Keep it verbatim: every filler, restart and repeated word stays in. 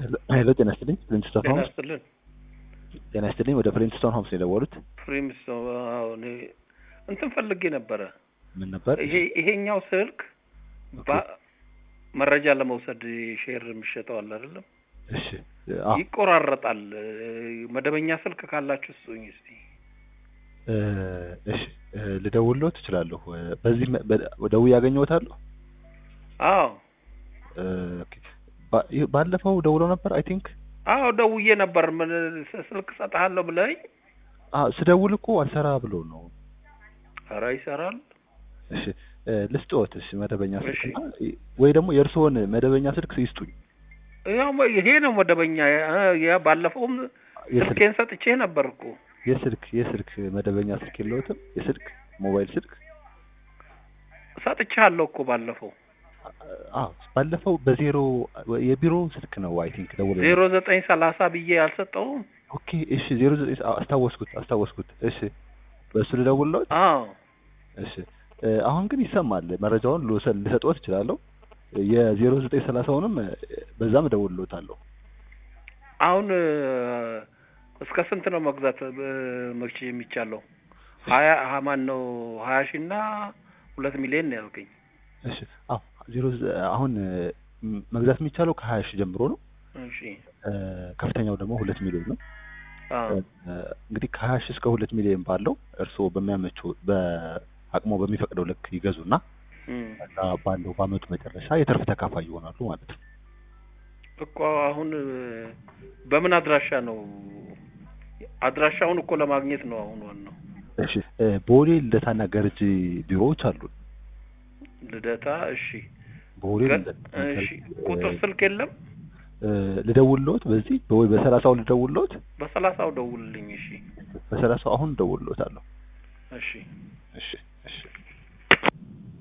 ሄሎ ጤና ይስጥልኝ ፕሪንስቶን ጤና ሆምስ ይስጥልን። ጤና ይስጥልኝ ወደ ፕሪንስቶን ሆምስ ነው የደወሉት? ፕሪንስቶን አዎ፣ እኔ እንትን ፈልጌ ነበረ። ምን ነበር? ይሄ ይሄኛው ስልክ መረጃ ለመውሰድ ሼር የሚሸጠው አለ አይደለም? እሺ አዎ ይቆራረጣል። መደበኛ ስልክ ካላችሁ እሱኝ እስቲ እሺ ልደውልዎት እችላለሁ። በዚህ ደውዬ ያገኘዎታል? አዎ ኦኬ። ባለፈው ደውለው ነበር አይ ቲንክ። አዎ ደውዬ ነበር። ምን ስልክ ሰጣለሁ ብለኝ። አዎ ስደውል እኮ አልሰራ ብሎ ነው። ኧረ ይሰራል። እሺ ልስጥዎት። እሺ መደበኛ ስልክ ወይ ደግሞ የእርስዎን መደበኛ ስልክ ይስጡኝ። ያው ይሄ ነው መደበኛ። ያ ባለፈውም ስልኬን ሰጥቼ ነበር እኮ። የስልክ የስልክ መደበኛ ስልክ የለዎትም? የስልክ ሞባይል ስልክ ሰጥቻለሁ እኮ ባለፈው። አዎ ባለፈው በዜሮ የቢሮ ስልክ ነው አይ ቲንክ ደውለው ዜሮ ዘጠኝ ሰላሳ ብዬ አልሰጠውም። ኦኬ እሺ ዜሮ ዘጠኝ አስታወስኩት አስታወስኩት። እሺ በሱ ልደውልዎት? አዎ እሺ። አሁን ግን ይሰማል። መረጃውን ልወሰድ ልሰጥዎት እችላለሁ። የዜሮ ዘጠኝ ሰላሳውንም በዛም እደውልልዎታለሁ። አሁን እስከ ስንት ነው መግዛት መግቼ የሚቻለው? ሀያ ማን ነው ሀያ ሺህ እና ሁለት ሚሊዮን ነው ያልከኝ? እሺ አዎ ዜሮ አሁን መግዛት የሚቻለው ከሀያ ሺህ ጀምሮ ነው። እሺ ከፍተኛው ደግሞ ሁለት ሚሊዮን ነው። አዎ እንግዲህ ከሀያ ሺህ እስከ ሁለት ሚሊዮን ባለው እርስዎ በሚያመቸው በአቅሞ በሚፈቅደው ልክ ይገዙና እና ባለው በአመቱ መጨረሻ የትርፍ ተካፋይ ይሆናሉ ማለት ነው። እኮ አሁን በምን አድራሻ ነው? አድራሻውን እኮ ለማግኘት ነው አሁን ዋናው። እሺ ቦሌ ልደታና ገርጂ ቢሮዎች አሉ። ልደታ እሺ። ቦሌ እሺ ቁጥር ስልክ የለም? ልደውልልዎት? በዚህ ወይ በሰላሳው ልደውልልዎት? በሰላሳው ደውልልኝ። እሺ በሰላሳው አሁን ደውልልዎታለሁ። እሺ እሺ እሺ